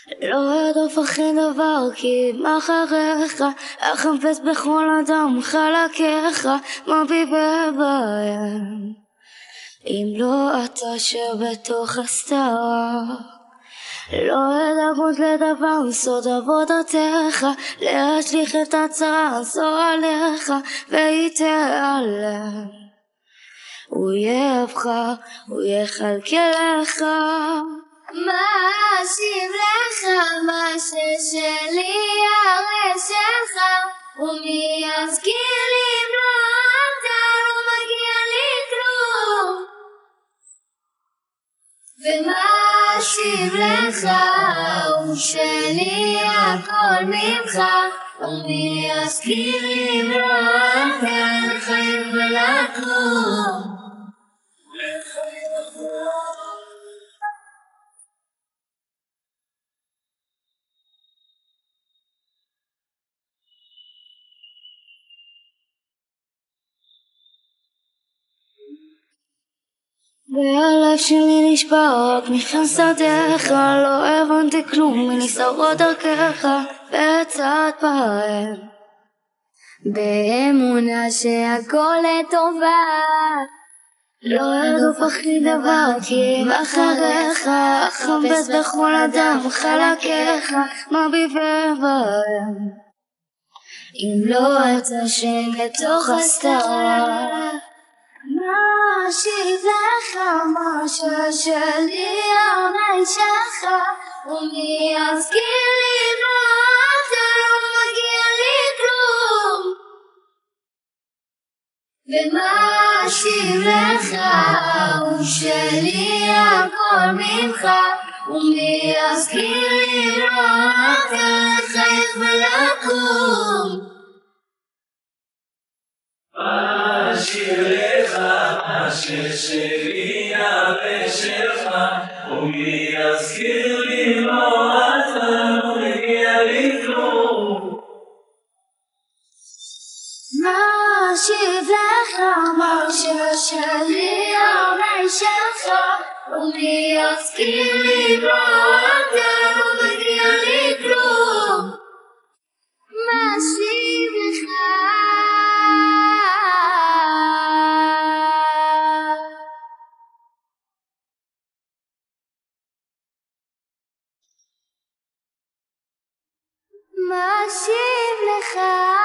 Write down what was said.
לא ארדוף אחרי דבר כי מאחריך, אחפש בכל אדם חלקיך, מביט בהם. אם לא אתה שבתוך הסתרה, לא אדברות לדבר סוד עבודתך, להשליך את הצרה הזו עליך ויתעלם. אויבך הוא יכלכלך. מה אשיב לך, מה ששלי הרי שלך, ומי יזכיר לי אם לא אתה, לא מגיע לי כלום. ומה אשיב לך, הוא שלי הכל ממך, ומי יזכיר לי אם לא אתה, לחיים ולכלום. והלב שלי נשבר רק מחסדיך, לא הבנתי כלום מנסרות דרכך, בצד בהם באמונה שהכל לטובה, לא ארדוף אחרי דבר כי מאחריך, אחפש בכל אדם חלקיך, מביט בהם. אם לא אתה שבתוך הסתרה, מה אשיב לך, מה ששלי הרי שלך, ומי יזכיר לי אם לא אתה, לא מגיע לי כלום. ומה אשיב לך, הוא שלי הכל ממך, ומי יזכיר לי אם לא אתה, לחייך ולקום. מה אשיב לך, מה ששלי הרי שלך, ומי יזכיר לי לא אתה, לא מגיע לי כלום. מה אשיב לך, מה ששלי הרי שלך, ומי יזכיר לי לא אתה, לא מגיע לי כלום. מה אשיב לך, מה אשיב לך.